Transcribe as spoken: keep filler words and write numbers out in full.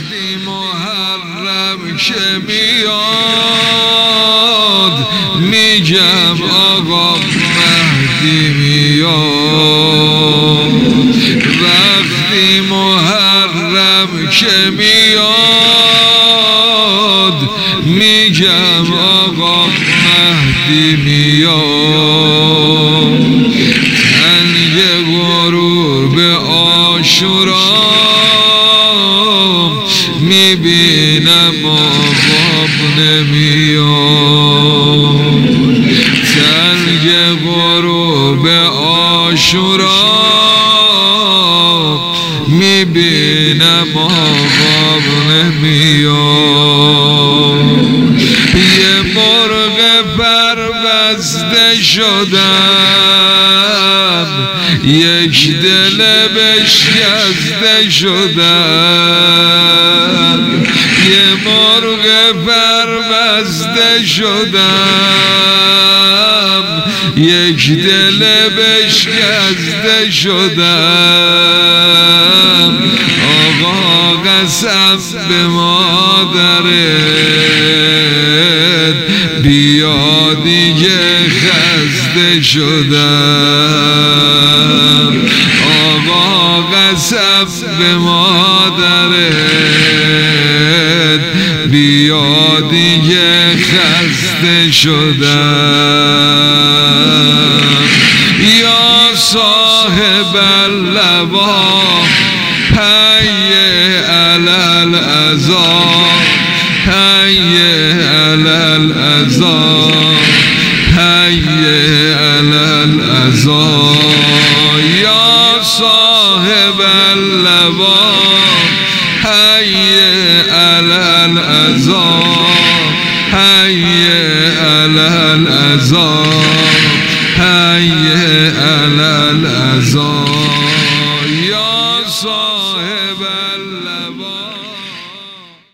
وقتی محرم که میاد میگم آقا مهدی میاد. وقتی محرم که میاد میگم آقا مهدی میاد. تنگ غرور به عاشورا میبینم آقا نمیاد. تنگ غرور به عاشورا میبینم آقا نمیاد. یه مرغ پربسته شدم یک دل بشکسته شدم. یه مرغ پربسته شدم یک دل بشکسته شدم. آقا قسم به مادرت بیا دیگه خسته شدم. آقا قسم به مادرت بیا دیگه خسته شدم. یا صاحب اللوا حی علی العذاب حی علی العذاب حی علی العذاب. یا صاحب اللوا حی علی العذاب حی علی العذاب حی علی العذاب.